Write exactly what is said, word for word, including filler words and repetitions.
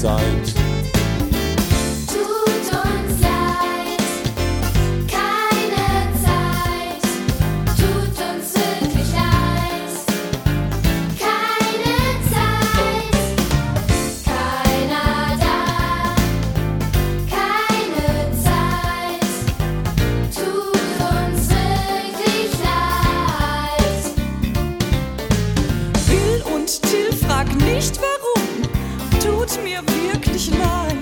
Zeit. Tut uns leid, keine Zeit. Tut uns wirklich leid, keine Zeit. Keiner da, keine Zeit. Tut uns wirklich leid. Will und Till, frag nicht warum, tut mir wirklich leid.